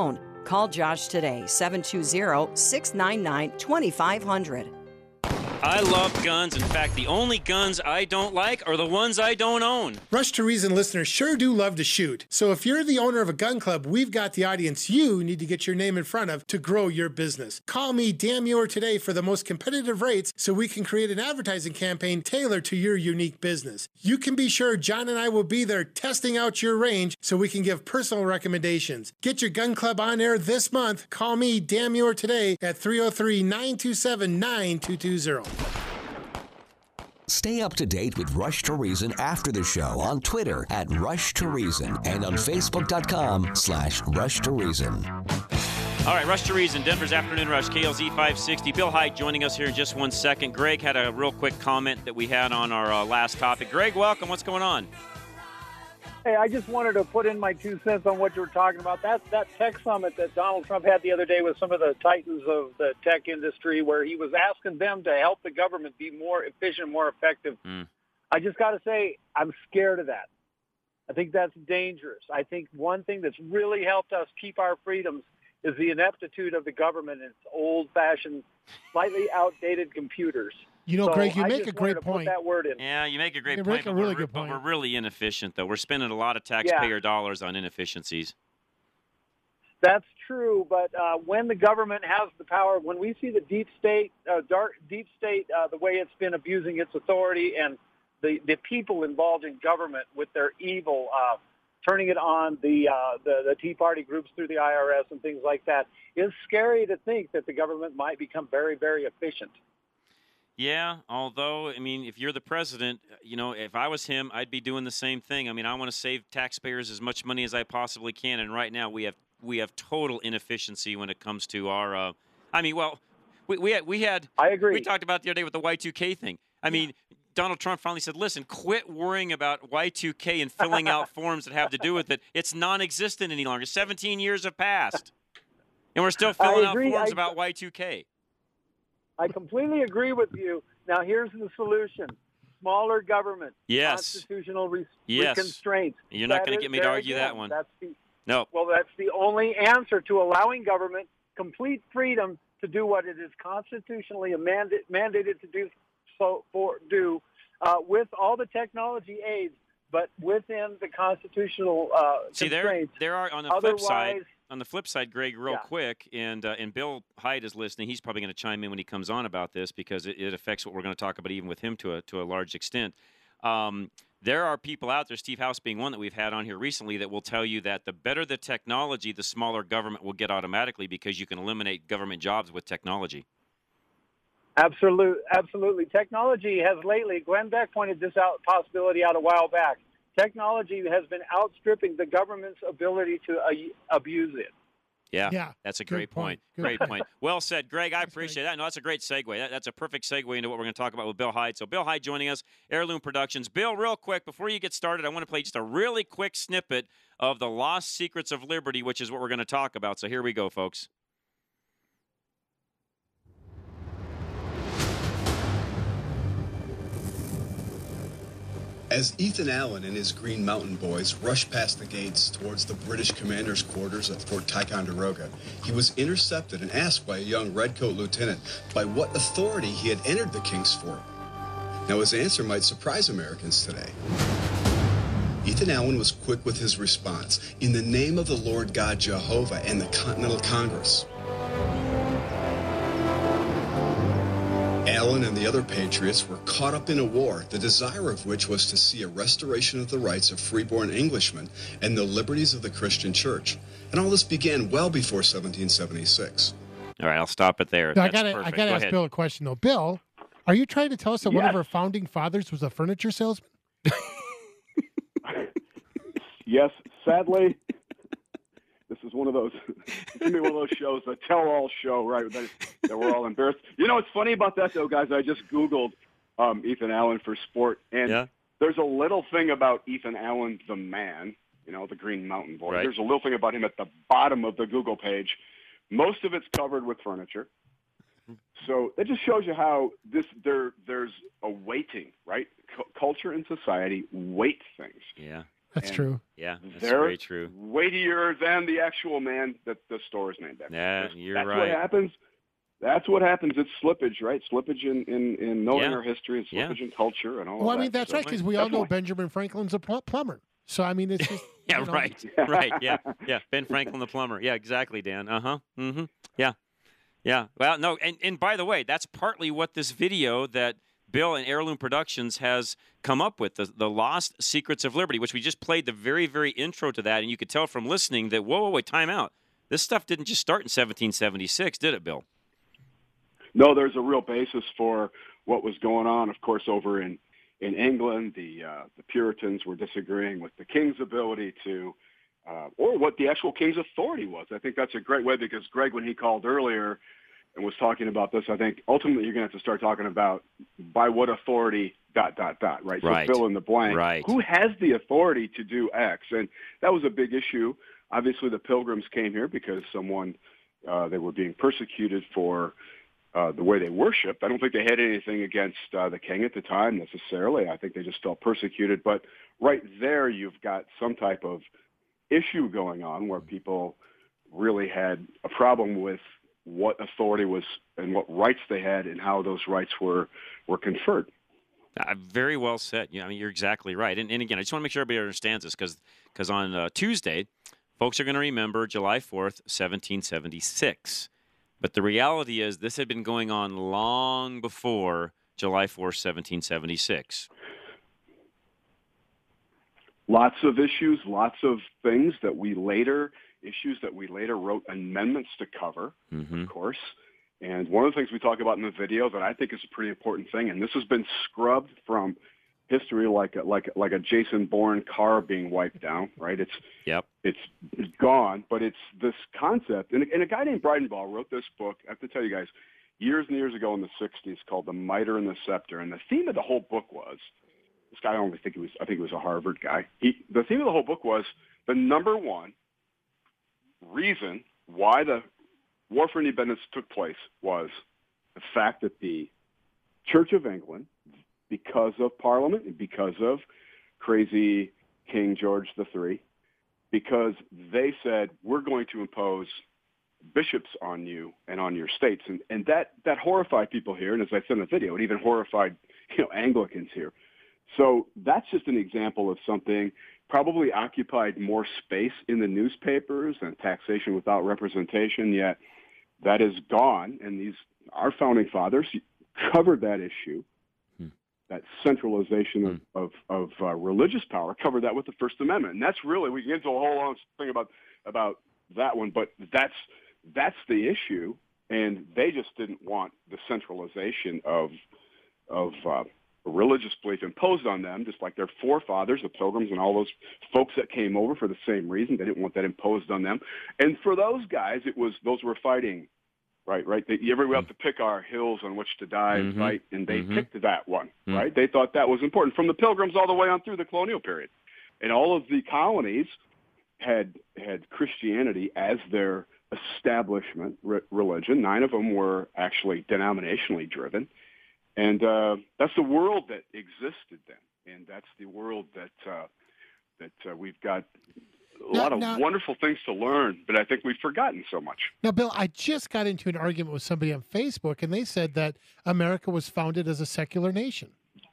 Call Josh today, seven two zero, six nine nine, two five zero zero. I love guns. In fact, the only guns I don't like are the ones I don't own. Rush to Reason listeners sure do love to shoot. So if you're the owner of a gun club, we've got the audience you need to get your name in front of to grow your business. Call me, damn you, or today for the most competitive rates so we can create an advertising campaign tailored to your unique business. You can be sure John and I will be there testing out your range so we can give personal recommendations. Get your gun club on air this month. Call me, damn you, or today at three oh three, nine two seven, nine two two zero. Stay up to date with Rush to Reason after the show on Twitter at Rush to Reason and on Facebook.com slash Rush to Reason. All right, Rush to Reason, Denver's Afternoon Rush, K L Z five sixty. Bill Hyde joining us here in just one second. Greg had a real quick comment that we had on our uh, last topic. Greg, welcome. What's going on? Hey, I just wanted to put in my two cents on what you were talking about. That's that tech summit that Donald Trump had the other day with some of the titans of the tech industry, where he was asking them to help the government be more efficient, more effective. Mm. I just got to say, I'm scared of that. I think that's dangerous. I think one thing that's really helped us keep our freedoms is the ineptitude of the government and its old-fashioned, slightly outdated computers. You know, so Greg, you I make just a great wanted to point. Put that word in. Yeah, you make a great You point. make a but really we're, good but point. we're really inefficient, though. We're spending a lot of taxpayer Yeah. dollars on inefficiencies. That's true, but uh, when the government has the power, when we see the deep state, uh, dark deep state, uh, the way it's been abusing its authority, and the, the people involved in government with their evil, uh, turning it on the, uh, the the Tea Party groups through the I R S and things like that, it's scary to think that the government might become very, very efficient. Yeah, although, I mean, if you're the president, you know, if I was him, I'd be doing the same thing. I mean, I want to save taxpayers as much money as I possibly can, and right now we have we have total inefficiency when it comes to our. Uh, I mean, well, we we had, we had. I agree. We talked about the other day with the Y two K thing. I mean, Donald Trump finally said, "Listen, quit worrying about Y two K and filling out forms that have to do with it. It's non-existent any longer. seventeen years have passed, and we're still filling out agree. forms I- about Y two K." I completely agree with you. Now, here's the solution. Smaller government. Yes. Constitutional re- Yes. constraints. You're not That going to is- get me to there argue again, that one. That's the, No. well, that's the only answer to allowing government complete freedom to do what it is constitutionally manda- mandated to do so for do uh, with all the technology aids, but within the constitutional uh, See, there, constraints. there are on the flip side. Otherwise- On the flip side, Greg, real Yeah. quick, and uh, and Bill Hyde is listening. He's probably going to chime in when he comes on about this because it, it affects what we're going to talk about, even with him to a to a large extent. Um, there are people out there, Steve House being one that we've had on here recently, that will tell you that the better the technology, the smaller government will get automatically because you can eliminate government jobs with technology. Absolute, absolutely. Technology has lately, Glenn Beck pointed this out possibility out a while back. Technology has been outstripping the government's ability to uh, abuse it. Yeah, Yeah, that's a good great point. point. Good Great point. point. Well said, Greg. I appreciate that. No, that's a great segue. That, that's a perfect segue into what we're going to talk about with Bill Hyde. So, Bill Hyde joining us, Heirloom Productions. Bill, real quick, before you get started, I want to play just a really quick snippet of The Lost Secrets of Liberty, which is what we're going to talk about. So, here we go, folks. As Ethan Allen and his Green Mountain Boys rushed past the gates towards the British commander's quarters at Fort Ticonderoga, he was intercepted and asked by a young redcoat lieutenant by what authority he had entered the King's Fort. Now, his answer might surprise Americans today. Ethan Allen was quick with his response, in the name of the Lord God Jehovah and the Continental Congress. Allen and the other patriots were caught up in a war, the desire of which was to see a restoration of the rights of freeborn Englishmen and the liberties of the Christian church. And all this began well before seventeen seventy-six. All right, I'll stop it there. Now, I That's gotta, I perfect. gotta Go ask ahead. Bill a question though. Bill, are you trying to tell us that one of Yes. our founding fathers was a furniture salesman? Yes, sadly, this is one of those. It's gonna be one of those shows, a tell-all show, right? That, that we're all embarrassed. You know what's funny about that, though, guys? I just Googled um, Ethan Allen for sport, and Yeah. there's a little thing about Ethan Allen, the man. You know, the Green Mountain Boy. Right. There's a little thing about him at the bottom of the Google page. Most of it's covered with furniture. So that just shows you how this there there's a weighting, right? C- culture and society weight things. Yeah. That's And true. Yeah, that's They're very true. weightier than the actual man that the store is named after. Yeah, That's- you're that's right. what happens. That's what happens. It's slippage, right? Slippage in, in, in knowing Yeah. our history and Yeah. slippage in culture and all Well, of I mean, that. that's So right, because we all know definitely. Benjamin Franklin's a pl- plumber. So, I mean, it's just. Yeah, you know, right, right. Yeah, yeah. Ben Franklin, the plumber. Yeah, exactly, Dan. Uh huh. Mm-hmm. Yeah, yeah. Well, no, and and by the way, that's partly what this video that Bill and Heirloom Productions has come up with, the the Lost Secrets of Liberty, which we just played the very, very intro to that, and you could tell from listening that whoa, whoa, wait, time out. This stuff didn't just start in seventeen seventy-six, did it, Bill? No, there's a real basis for what was going on. Of course, over in, in England, the uh, the Puritans were disagreeing with the king's ability to, uh, or what the actual king's authority was. I think that's a great way, because Greg, when he called earlier and was talking about this, I think ultimately you're going to have to start talking about by what authority, dot, dot, dot, right? Right. So fill in the blank. Right. Who has the authority to do X? And that was a big issue. Obviously, the Pilgrims came here because someone, uh, they were being persecuted for Uh, the way they worshipped. I don't think they had anything against uh, the king at the time necessarily. I think they just felt persecuted. But right there, you've got some type of issue going on where people really had a problem with what authority was and what rights they had and how those rights were were conferred. Uh, very well said. Yeah, I mean, you're exactly right. And, and again, I just want to make sure everybody understands this, because because on uh, Tuesday, folks are going to remember July fourth, seventeen seventy-six. But the reality is this had been going on long before July fourth, seventeen seventy-six. Lots of issues, lots of things that we later, issues that we later wrote amendments to cover, mm-hmm. of course. And one of the things we talk about in the video that I think is a pretty important thing, and this has been scrubbed from history like a, like like a Jason Bourne car being wiped down, right? It's yep. it's gone, but it's this concept. And, and a guy named Breidenbach wrote this book, I have to tell you guys, years and years ago in the sixties, called The Mitre and the Scepter. And the theme of the whole book was, this guy, I don't think he was, I think he was a Harvard guy. He, the theme of the whole book was the number one reason why the War for Independence took place was the fact that the Church of England, because of Parliament and because of crazy King George the Third, because they said, we're going to impose bishops on you and on your states. And, and that, that horrified people here. And as I said in the video, it even horrified, you know, Anglicans here. So that's just an example of something probably occupied more space in the newspapers and taxation without representation, yet that is gone. And these, our founding fathers covered that issue. That centralization of, of, of uh, religious power, covered that with the First Amendment. And that's really, we can get into a whole long thing about about that one, but that's that's the issue. And they just didn't want the centralization of of uh, religious belief imposed on them, just like their forefathers, the Pilgrims, and all those folks that came over for the same reason. They didn't want that imposed on them. And for those guys, it was those were fighting. Right, right. They, every we have to pick our hills on which to die and Mm-hmm. fight, and they Mm-hmm. picked that one. Mm. Right, they thought that was important from the Pilgrims all the way on through the colonial period, and all of the colonies had had Christianity as their establishment re- religion. Nine of them were actually denominationally driven, and uh, that's the world that existed then, and that's the world that uh, that uh, we've got. A Now- lot of now- wonderful things to learn, but I think we've forgotten so much. Now, Bill, I just got into an argument with somebody on Facebook, and they said that America was founded as a secular nation.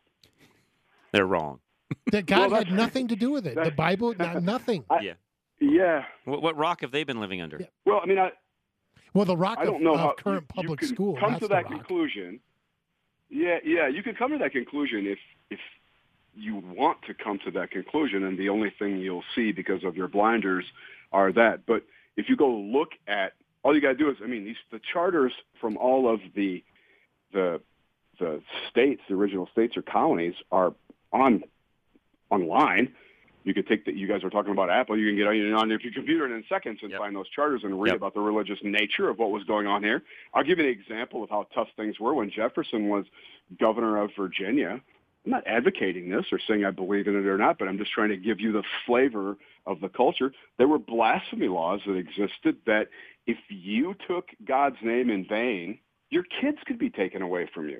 They're wrong. That God Well, had that's- nothing to do with it. The Bible, no- nothing. yeah. Yeah. What, what rock have they been living under? Well, I mean, I Well, the rock I of, don't know of how current you, public you can school. come that's to the that rock. conclusion. Yeah, yeah, you can come to that conclusion if if you want to come to that conclusion, and the only thing you'll see because of your blinders are that. But if you go look at, all you got to do is, I mean, these the charters from all of the the the states, the original states or colonies, are on online. You could take that. You guys are talking about Apple. You can get on on your computer and in seconds and find those charters and read Yep. about the religious nature of what was going on here. I'll give you an example of how tough things were when Jefferson was governor of Virginia. I'm not advocating this or saying I believe in it or not, but I'm just trying to give you the flavor of the culture. There were blasphemy laws that existed that if you took God's name in vain, your kids could be taken away from you.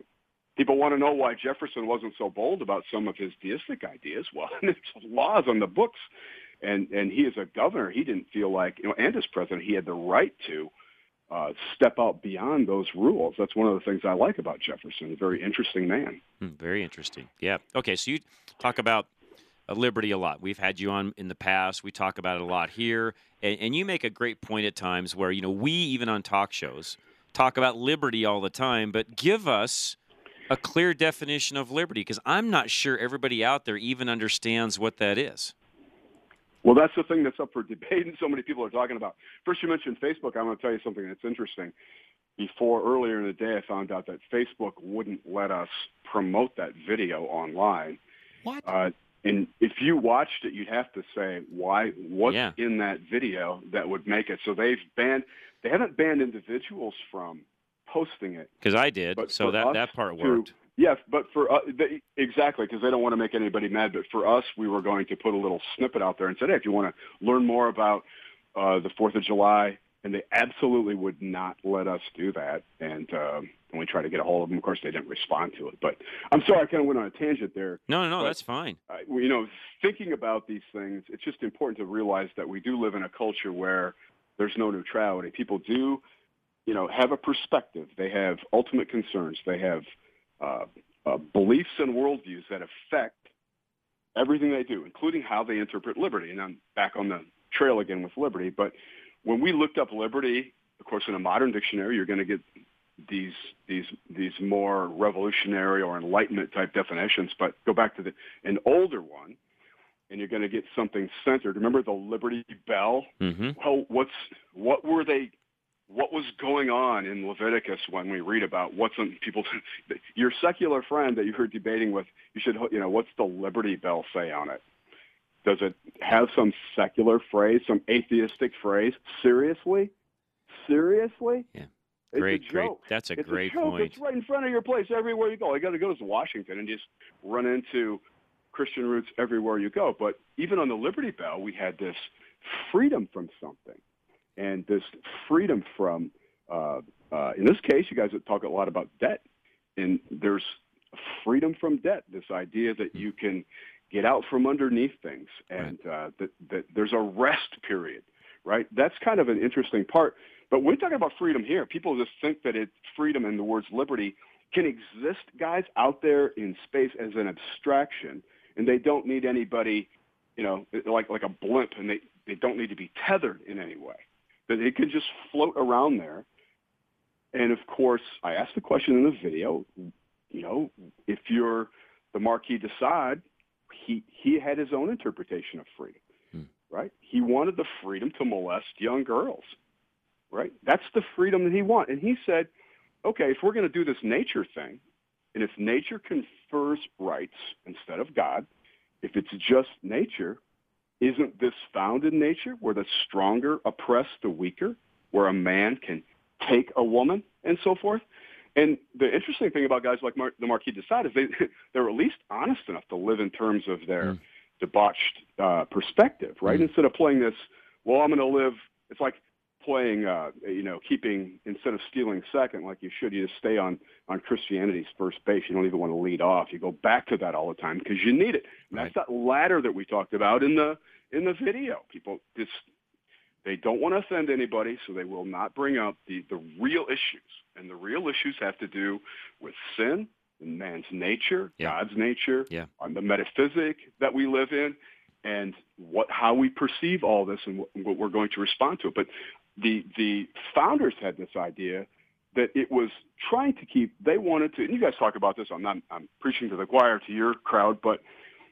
people want to know why Jefferson wasn't so bold about some of his deistic ideas. Well, there's laws on the books, and, and he as a governor, he didn't feel like, you know, and as president, he had the right to uh, step out beyond those rules. That's one of the things I like about Jefferson, a very interesting man. Hmm, very interesting. Yeah. Okay, so you talk about uh, liberty a lot. We've had you on in the past. We talk about it a lot here, and, and you make a great point at times where, you know, we, even on talk shows, talk about liberty all the time, but give us a clear definition of liberty, because I'm not sure everybody out there even understands what that is. Well, that's the thing that's up for debate, and so many people are talking about. First, you mentioned Facebook. I'm going to tell you something that's interesting. Before, earlier in the day, I found out that Facebook wouldn't let us promote that video online. What? Uh, and if you watched it, you'd have to say, why, what's Yeah. in that video that would make it? So they've banned, they haven't banned individuals from posting it. Because I did, But so for that, us that part to- worked. Yes, but for uh, they, exactly, because they don't want to make anybody mad. But for us, we were going to put a little snippet out there and said, hey, if you want to learn more about uh, the fourth of July, and they absolutely would not let us do that. And um, and we tried to get a hold of them. Of course, they didn't respond to it. But I'm sorry, I kind of went on a tangent there. No, no, no, But, that's fine. uh, you know, thinking about these things, it's just important to realize that we do live in a culture where there's no neutrality. People do, you know, have a perspective. They have ultimate concerns. They have uh, uh, beliefs and worldviews that affect everything they do, including how they interpret liberty. And I'm back on the trail again with liberty. But when we looked up liberty, of course, in a modern dictionary, you're going to get these these these more revolutionary or Enlightenment type definitions. But go back to the an older one, and you're going to get something centered. Remember the Liberty Bell? Mm-hmm. Well, what's what were they? What was going on in Leviticus when we read about what's on people? Your secular friend that you heard debating with, you should, you know, what's the Liberty Bell say on it? Does it have some secular phrase, some atheistic phrase? Seriously? Seriously? Yeah. It's Great, a great. joke. That's a it's great a joke. point. It's right in front of your place everywhere you go. You got to go to Washington and just run into Christian roots everywhere you go. But even on the Liberty Bell, we had this freedom from something. And this freedom from, uh, uh, in this case, you guys talk a lot about debt. And there's freedom from debt, this idea that you can get out from underneath things, and uh, that, that there's a rest period, right? That's kind of an interesting part. But when we talk about freedom here, people just think that it's freedom and the words liberty can exist, guys, out there in space as an abstraction, and they don't need anybody, you know, like like a blimp, and they, they don't need to be tethered in any way. That it can just float around there. And, of course, I asked the question in the video, you know, if you're the Marquis de Sade, he, he had his own interpretation of freedom, hmm. right? He wanted the freedom to molest young girls, right? That's the freedom that he wanted. And he said, okay, if we're going to do this nature thing, and if nature confers rights instead of God, if it's just nature, isn't this found in nature where the stronger oppress the weaker, where a man can take a woman and so forth? And the interesting thing about guys like Mar- the Marquis de Sade is they, they're at least honest enough to live in terms of their mm. debauched uh, perspective, right? Mm. Instead of playing this, well, I'm going to live, it's like playing, uh, you know, keeping, instead of stealing second like you should, you just stay on, on Christianity's first base. You don't even want to lead off. You go back to that all the time because you need it. And right. That's that ladder that we talked about in the in the video. People just, they don't want to offend anybody, so they will not bring up the, the real issues. And the real issues have to do with sin and man's nature, yeah. God's nature, yeah. on the metaphysic that we live in, and what how we perceive all this and what, what we're going to respond to it. But the the founders had this idea that it was trying to keep, they wanted to, and you guys talk about this, I'm not I'm preaching to the choir, to your crowd, but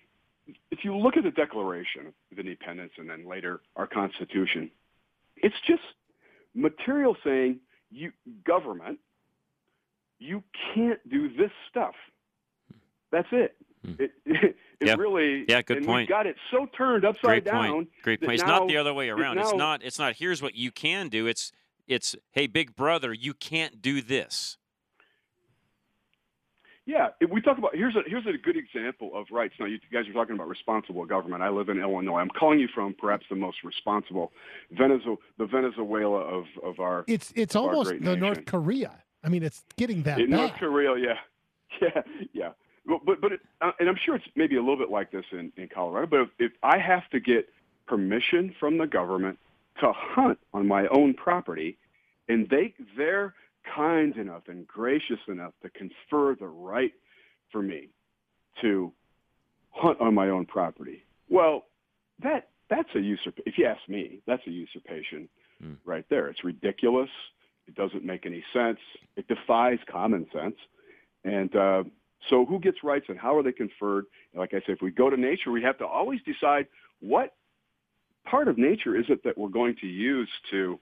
if you look at the Declaration of Independence and then later our Constitution, it's just material saying, you government, you can't do this stuff. That's it. Hmm. It, it, it yeah. really, yeah, good and point. We've got it so turned upside Great down. Point. Great point. It's now, not the other way around. Now, it's not. It's not. Here's what you can do. It's. It's. Hey, big brother, you can't do this. Yeah, if we talk about here's a here's a good example of rights. Now, you guys are talking about responsible government. I live in Illinois. I'm calling you from perhaps the most responsible Venezuela, the Venezuela of of our. It's it's of almost our great the nation. North Korea. I mean, it's getting that in bad. North Korea, yeah, Yeah, yeah. Well, but but it, uh, and I'm sure it's maybe a little bit like this in, in Colorado. But if, if I have to get permission from the government to hunt on my own property, and they they're kind enough and gracious enough to confer the right for me to hunt on my own property, well, that that's a usurp. If you ask me, that's a usurpation mm. right there. It's ridiculous. It doesn't make any sense. It defies common sense. And uh, so who gets rights and how are they conferred? And like I said, if we go to nature, we have to always decide what part of nature is it that we're going to use to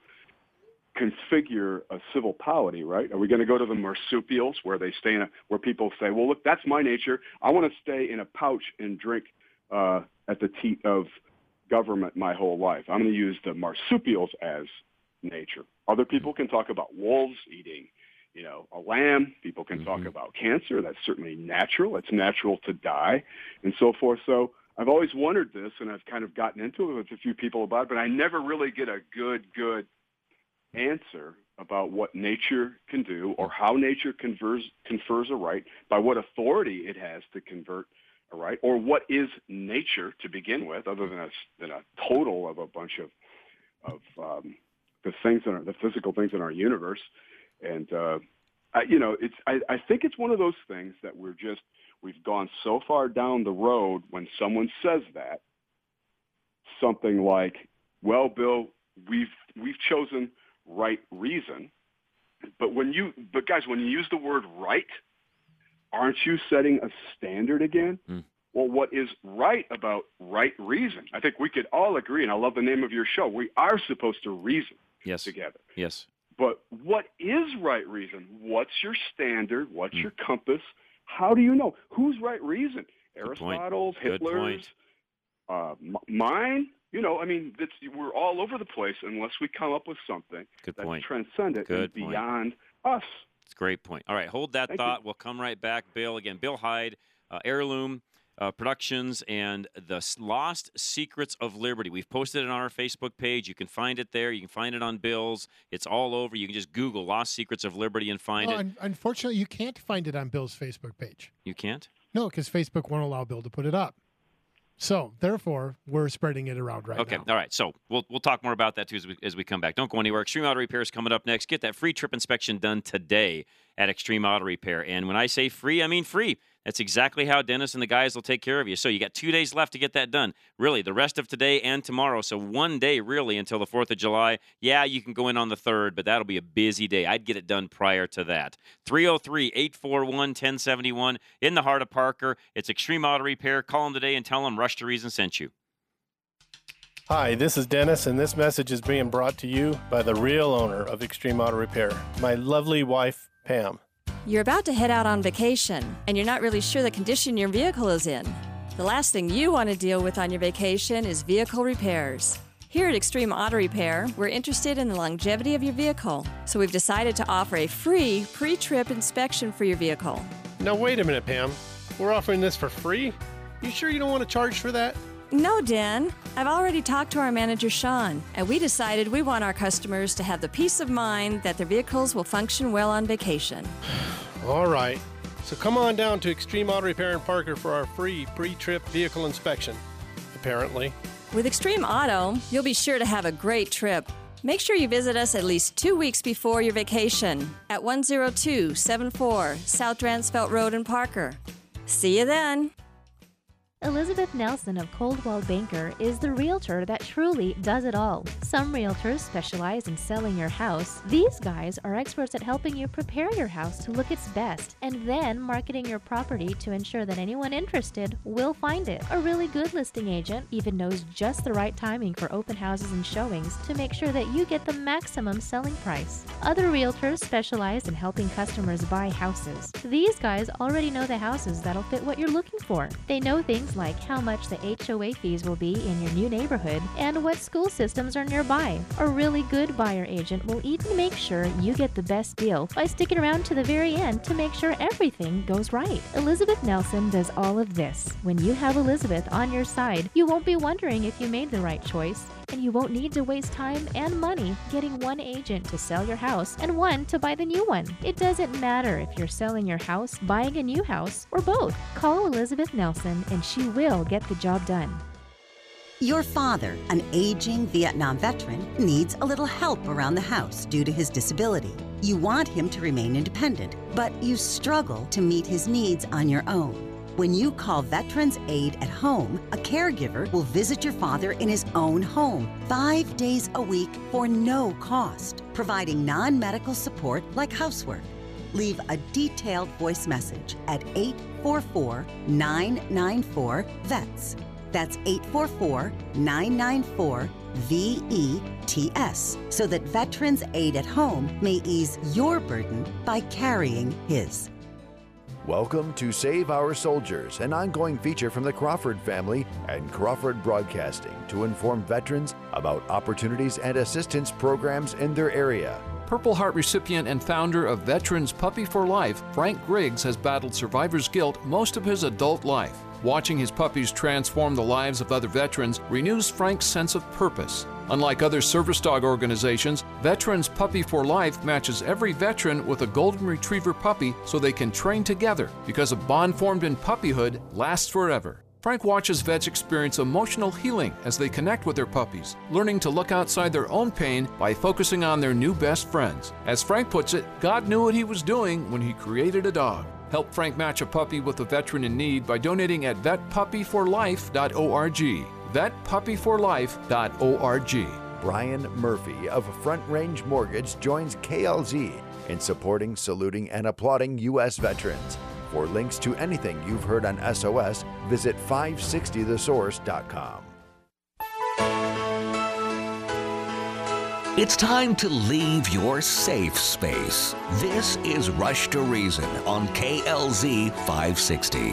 configure a civil polity, right? Are we going to go to the marsupials where they stay in a, where people say, well, look, that's my nature. I want to stay in a pouch and drink uh, at the teat of government my whole life. I'm going to use the marsupials as nature. Other people can talk about wolves eating, you know, a lamb. People can mm-hmm. talk about cancer. That's certainly natural. It's natural to die and so forth. So I've always wondered this, and I've kind of gotten into it with a few people about it, but I never really get a good, good answer about what nature can do or how nature confers, confers a right, by what authority it has to convert a right, or what is nature to begin with, other than a, than a total of a bunch of, of um, the things in our, the physical things in our universe. And, uh, I, you know, it's, I, I think it's one of those things that we're just, we've gone so far down the road when someone says that, something like, well, Bill, we've, we've chosen right reason. But when you, but guys, when you use the word right, aren't you setting a standard again? Mm. Well, what is right about right reason? I think we could all agree, and I love the name of your show, we are supposed to reason yes. together. Yes. But what is right reason? What's your standard? What's mm. your compass? How do you know? Who's right reason? Good Aristotle's, point. Hitler's, uh, m- mine? You know, I mean, it's, we're all over the place unless we come up with something Good that's point. transcendent Good and point. beyond us. It's a great point. All right, hold that Thank thought. you. We'll come right back. Bill, again, Bill Hyde, uh, Heirloom uh, Productions, and the Lost Secrets of Liberty. We've posted it on our Facebook page. You can find it there. You can find it on Bill's. It's all over. You can just Google Lost Secrets of Liberty and find No, it. un- unfortunately, you can't find it on Bill's Facebook page. You can't? No, because Facebook won't allow Bill to put it up. So, therefore, we're spreading it around right okay. now. All right. So we'll we'll talk more about that too as we, as we come back. Don't go anywhere. Extreme Auto Repair is coming up next. Get that free trip inspection done today at Extreme Auto Repair. And when I say free, I mean free. That's exactly how Dennis and the guys will take care of you. So you got two days left to get that done. Really, the rest of today and tomorrow. So one day, really, until the fourth of July. Yeah, you can go in on the third, but that'll be a busy day. I'd get it done prior to that. three oh three, eight four one, one oh seven one in the heart of Parker. It's Extreme Auto Repair. Call them today and tell them Rush to Reason sent you. Hi, this is Dennis, and this message is being brought to you by the real owner of Extreme Auto Repair, my lovely wife, Pam. You're about to head out on vacation, and you're not really sure the condition your vehicle is in. The last thing you want to deal with on your vacation is vehicle repairs. Here at Extreme Auto Repair, we're interested in the longevity of your vehicle, so we've decided to offer a free pre-trip inspection for your vehicle. Now, wait a minute, Pam. We're offering this for free? You sure you don't want to charge for that? No, Dan. I've already talked to our manager, Sean, and we decided we want our customers to have the peace of mind that their vehicles will function well on vacation. All right. So come on down to Extreme Auto Repair in Parker for our free pre-trip vehicle inspection, apparently. With Extreme Auto, you'll be sure to have a great trip. Make sure you visit us at least two weeks before your vacation at one oh two seven four South Dransfeld Road in Parker. See you then. Elizabeth Nelson of Coldwell Banker is the realtor that truly does it all. Some realtors specialize in selling your house. These guys are experts at helping you prepare your house to look its best and then marketing your property to ensure that anyone interested will find it. A really good listing agent even knows just the right timing for open houses and showings to make sure that you get the maximum selling price. Other realtors specialize in helping customers buy houses. These guys already know the houses that'll fit what you're looking for. They know things like how much the H O A fees will be in your new neighborhood and what school systems are nearby. A really good buyer agent will even make sure you get the best deal by sticking around to the very end to make sure everything goes right. Elizabeth Nelson does all of this. When you have Elizabeth on your side, you won't be wondering if you made the right choice. And you won't need to waste time and money getting one agent to sell your house and one to buy the new one. It doesn't matter if you're selling your house, buying a new house, or both. Call Elizabeth Nelson and she will get the job done. Your father, an aging Vietnam veteran, needs a little help around the house due to his disability. You want him to remain independent, but you struggle to meet his needs on your own. When you call Veterans Aid at Home, a caregiver will visit your father in his own home five days a week for no cost, providing non-medical support like housework. Leave a detailed voice message at eight four four, nine nine four, V E T S. That's eight four four, nine nine four, V E T S, so that Veterans Aid at Home may ease your burden by carrying his. Welcome to Save Our Soldiers, an ongoing feature from the Crawford family and Crawford Broadcasting to inform veterans about opportunities and assistance programs in their area. Purple Heart recipient and founder of Veterans Puppy for Life, Frank Griggs has battled survivor's guilt most of his adult life. Watching his puppies transform the lives of other veterans renews Frank's sense of purpose. Unlike other service dog organizations, Veterans Puppy for Life matches every veteran with a golden retriever puppy so they can train together, because a bond formed in puppyhood lasts forever. Frank watches vets experience emotional healing as they connect with their puppies, learning to look outside their own pain by focusing on their new best friends. As Frank puts it, God knew what he was doing when he created a dog. Help Frank match a puppy with a veteran in need by donating at vet puppy for life dot org. vet puppy for life dot org. Brian Murphy of Front Range Mortgage joins K L Z in supporting, saluting, and applauding U S veterans. For links to anything you've heard on S O S, visit five sixty the source dot com. It's time to leave your safe space. This is Rush to Reason on K L Z five sixty.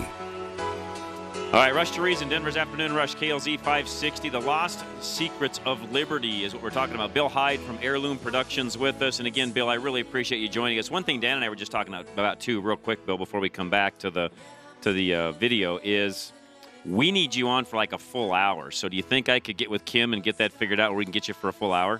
All right, Rush to Reason, Denver's Afternoon Rush, K L Z five sixty. The Lost Secrets of Liberty is what we're talking about. Bill Hyde from Heirloom Productions with us. And again, Bill, I really appreciate you joining us. One thing Dan and I were just talking about, too, real quick, Bill, before we come back to the to the uh, video, is we need you on for like a full hour. So do you think I could get with Kim and get that figured out where we can get you for a full hour?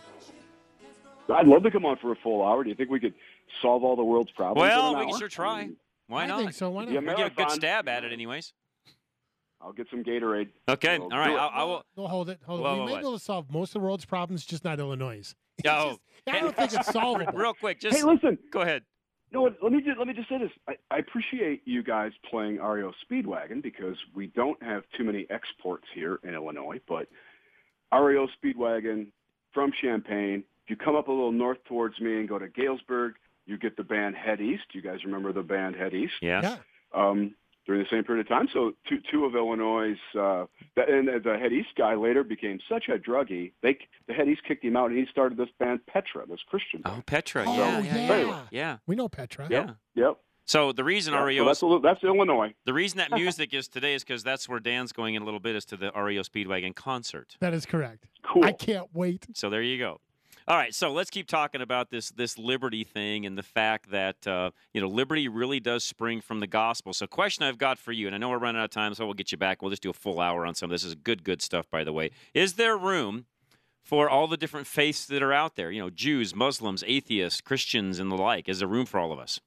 I'd love to come on for a full hour. Do you think we could solve all the world's problems? Well, in an we can hour? sure try. Why I not? think so. Why not? Yeah, We'll get a good marathon. stab at it anyways. I'll get some Gatorade. Okay, So all right. do it. I, I will. No, hold it. Hold it. Whoa, we whoa, may what? be able to solve most of the world's problems, just not Illinois'. Oh, I don't think it's solvable. real quick. Just Hey, listen. Go ahead. You know what? Let me just, let me just say this. I, I appreciate you guys playing R E O Speedwagon because we don't have too many exports here in Illinois. But R E O Speedwagon from Champaign. If you come up a little north towards me and go to Galesburg, you get the band Head East. You guys remember the band Head East? Yes. Yeah. Um, during the same period of time. So two two of Illinois' uh, and the Head East guy later became such a druggie. They the Head East kicked him out, and he started this band Petra, this Christian band. Oh, Petra. Oh, yeah, yeah. yeah, yeah, yeah. We know Petra. Yeah. Yep. So the reason Yeah, R E O so that's a little, that's Illinois. the reason that music is today is because that's where Dan's going in a little bit, is to the R E O Speedwagon concert. That is correct. Cool. I can't wait. So there you go. All right, so let's keep talking about this this liberty thing and the fact that uh, you know liberty really does spring from the gospel. So, question I've got for you, and I know we're running out of time, so we'll get you back. We'll just do a full hour on some of this. This is good, good stuff, by the way. Is there room for all the different faiths that are out there? You know, Jews, Muslims, atheists, Christians, and the like. Is there room for all of us?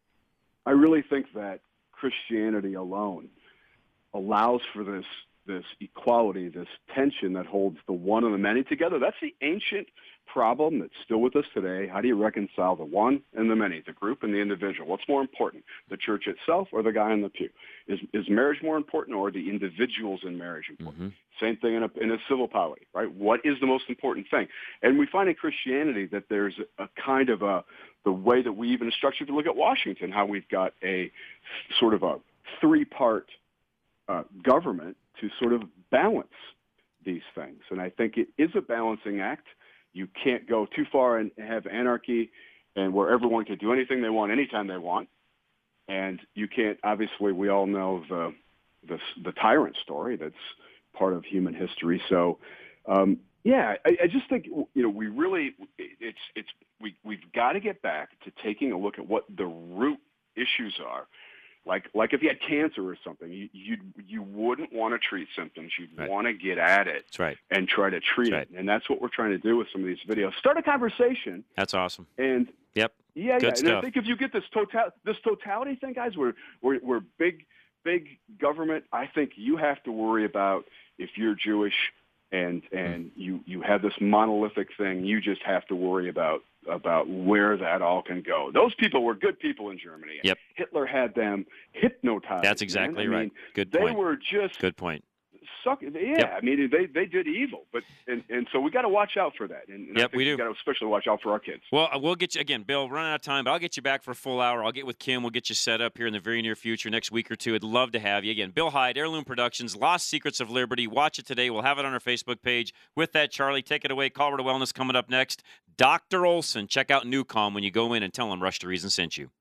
I really think that Christianity alone allows for this this equality, this tension that holds the one and the many together. That's the ancient problem that's still with us today. How do you reconcile the one and the many, the group and the individual? What's more important, the church itself or the guy in the pew? Is is marriage more important or the individuals in marriage important? Mm-hmm. Same thing in a, in a civil polity, right? What is the most important thing? And we find in Christianity that there's a kind of a, the way that we even structure, if you look at Washington, how we've got a sort of a three-part uh, government to sort of balance these things. And I think it is a balancing act. You can't go too far and have anarchy and where everyone can do anything they want anytime they want. And you can't, obviously, we all know the the, the tyrant story that's part of human history. So, um, yeah, I, I just think, you know, we really, it's, it's, we, we've got to get back to taking a look at what the root issues are Like like if you had cancer or something, you you you wouldn't want to treat symptoms. You'd Right. want to get at it That's right. and try to treat That's it. And that's what we're trying to do with some of these videos. Start a conversation. That's awesome. And Yep. yeah, Good yeah. And stuff. I think if you get this total this totality thing, guys, we're we're we're big big government. I think you have to worry about if you're Jewish and and you you have this monolithic thing. You just have to worry about about where that all can go. Those people were good people in Germany. Yep. Hitler had them hypnotized. That's exactly man. I right. mean, Good they point. were just Good point. suck. Yeah, Yep. I mean, they they did evil, but and, and so we got to watch out for that. And, and I Yep, think we do. got to especially watch out for our kids. Well, uh, we'll get you again, Bill. Running out of time, but I'll get you back for a full hour. I'll get with Kim. We'll get you set up here in the very near future, next week or two. I'd love to have you again. Bill Hyde, Heirloom Productions, Lost Secrets of Liberty. Watch it today. We'll have it on our Facebook page. With that, Charlie, take it away. Colorado Wellness coming up next. Doctor Olson, check out Newcom when you go in and tell him Rush to Reason sent you.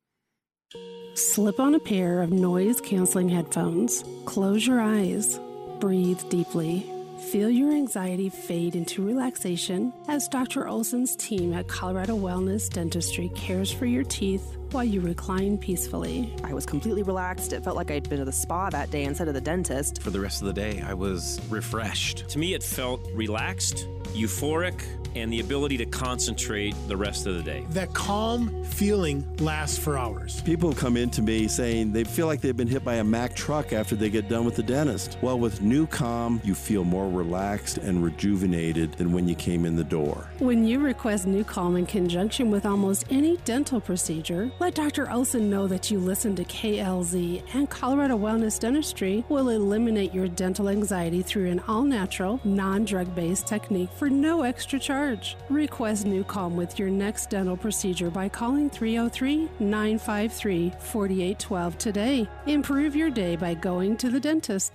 Slip on a pair of noise-canceling headphones. Close your eyes. Breathe deeply. Feel your anxiety fade into relaxation as Doctor Olson's team at Colorado Wellness Dentistry cares for your teeth while you recline peacefully. I was completely relaxed. It felt like I'd been to the spa that day instead of the dentist. For the rest of the day, I was refreshed. To me, it felt relaxed, euphoric, and the ability to concentrate the rest of the day. That calm feeling lasts for hours. People come in to me saying they feel like they've been hit by a Mack truck after they get done with the dentist. Well, with Newcom, you feel more relaxed and rejuvenated than when you came in the door. When you request Newcom in conjunction with almost any dental procedure, let Doctor Olson know that you listen to K L Z, and Colorado Wellness Dentistry will eliminate your dental anxiety through an all-natural, non-drug-based technique for no extra charge. Request Newcom with your next dental procedure by calling three oh three, nine five three, four eight one two today. Improve your day by going to the dentist.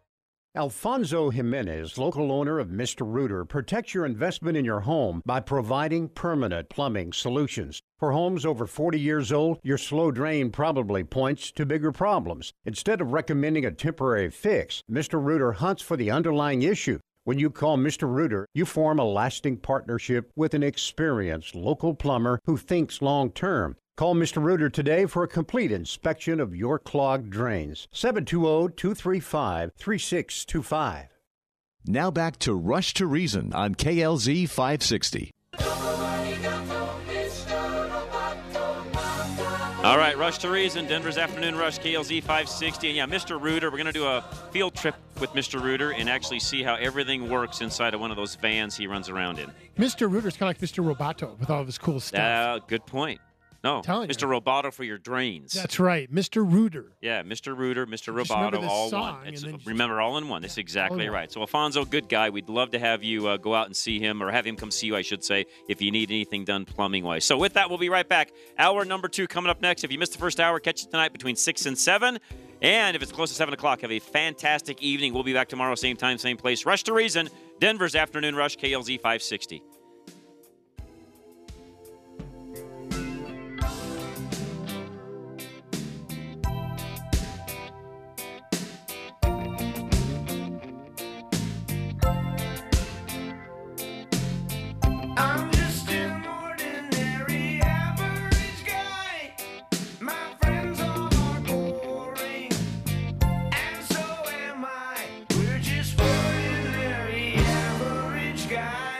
Alfonso Jimenez, local owner of Mister Rooter, protects your investment in your home by providing permanent plumbing solutions. For homes over forty years old, your slow drain probably points to bigger problems. Instead of recommending a temporary fix, Mister Rooter hunts for the underlying issue. When you call Mister Rooter, you form a lasting partnership with an experienced local plumber who thinks long-term. Call Mister Rooter today for a complete inspection of your clogged drains. seven two zero, two three five, three six two five. Now back to Rush to Reason on K L Z five sixty. All right, Rush to Reason, Denver's Afternoon Rush, K L Z five sixty. And yeah, Mister Rooter, we're going to do a field trip with Mister Rooter and actually see how everything works inside of one of those vans he runs around in. Mister Rooter's kind of like Mister Roboto with all of his cool stuff. Uh, good point. No, Telling Mister Roboto for your drains. That's right, Mister Rooter. Yeah, Mister Rooter, Mister Just remember Roboto, this all song, one. It's, and then just- remember, all in one. That's exactly All in one. right. So, Alfonso, good guy. We'd love to have you uh, go out and see him, or have him come see you, I should say, if you need anything done plumbing-wise. So, with that, we'll be right back. Hour number two coming up next. If you missed the first hour, catch it tonight between six and seven. And if it's close to seven o'clock, have a fantastic evening. We'll be back tomorrow, same time, same place. Rush to Reason, Denver's Afternoon Rush, K L Z five sixty. I'm just an ordinary average guy. My friends all are boring, and so am I. We're just ordinary average guys.